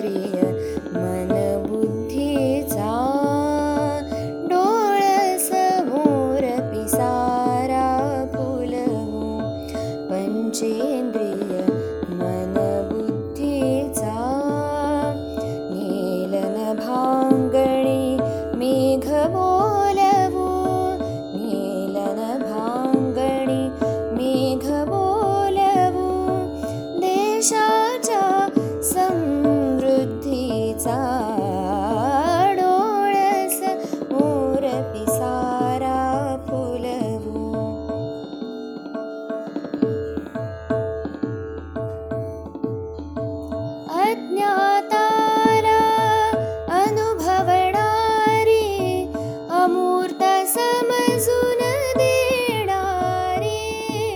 पंचेंद्रिय मन बुद्धीचा डोळस मोर पिसारा फुलवू पंचेंद्रिय मन बुद्धीचा नीलन भांगणी मेघ बोलवू नीलन भांगणी मेघ बोलवू देशाच्या समृद्धीचा डोळस मोर पिसारा फुलवू अज्ञाताला अनुभवणारी अमूर्त समजून देणारी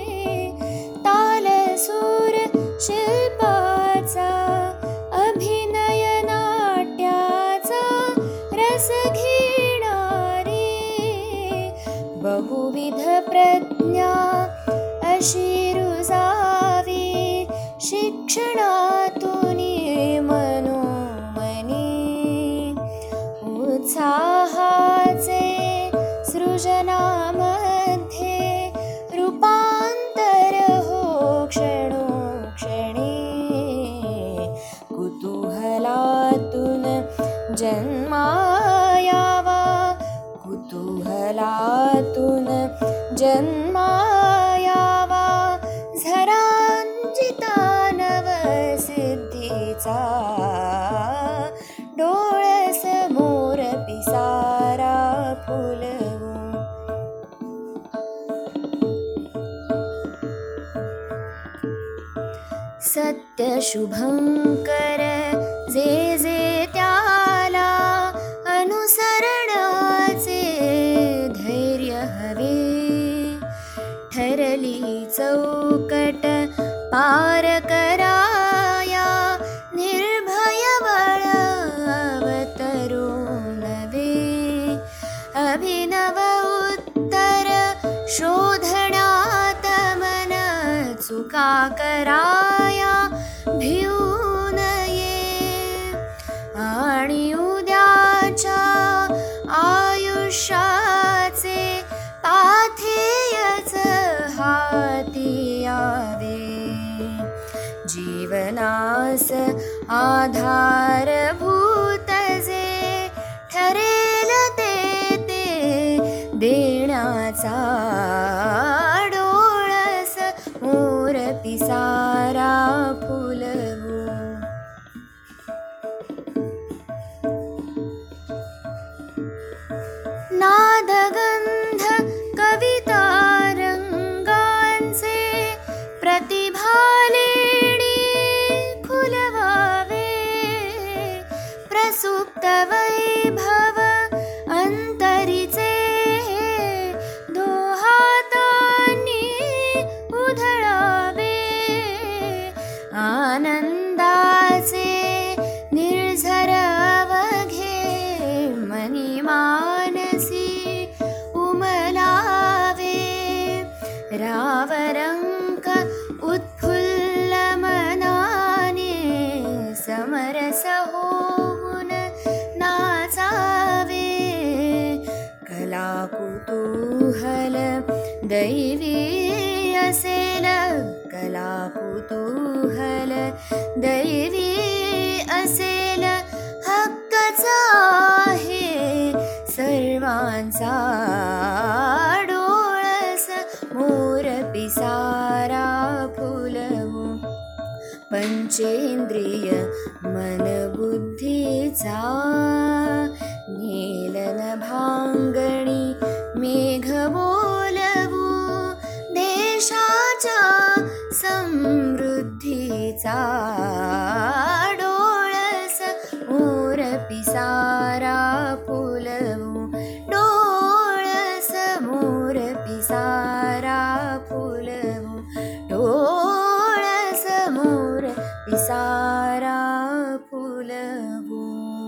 तालसूर शिल्पाचा अभिनय नाट्याचा रस घेणारी बहुविध प्रज्ञा अशी रुजावी शिक्षणातून मनोमनी उत्साहाचे सृजनामध्ये रूपांतर हो क्षणोक्षणी कुतूहलातून जन्मायावा कुतूहलातून जन्मायावा झरांजिता नवसिद्धीचा डोळस मोर पिसारा फुलवू सत्य शुभंकर जे जे त्याला अनुसरणाचे धैर्य हवे ठरली चौकट पार कराया निर्भय बळ अवतरू नवे अभिनव उत्तर शोधण्यात मन चुका कराया भिऊ नये आणि उद्याच्या आयुष्याचे पाथेयच हाती यावे जीवनास आधारभूत जे ठरेल ते देण्याचा डोळस मोर पिसारा फुलवू नादगंध कविता रंगांचे प्रतिभालेणी खुलवावे प्रसुप्त वैभव अंतरीचे दोहातांनी उधळावे आनंदाचे निर्झर अवघे मनी मानसी उमलावे रावरंक उत्फुल्ल मनाने समरस होऊन नाचावे कला कुतूहल दैवी असेल कला कुतूहल दैवी असेल हक्कच आहे सर्वांचा डोळस मोर पिसारा फुलवू पंचेंद्रिय मन बुद्धीचा नीलन भांगणी मेघ बोलवू देशाच्या समृद्धीचा डोळस मोर पिसारा फुलवू डोळस मोर पिसारा फुलवू डोळस मोर पिसारा फुलवू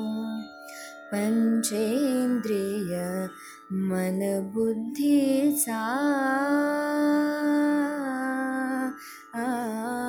पंचेंद्रिय मन बुद्धीचा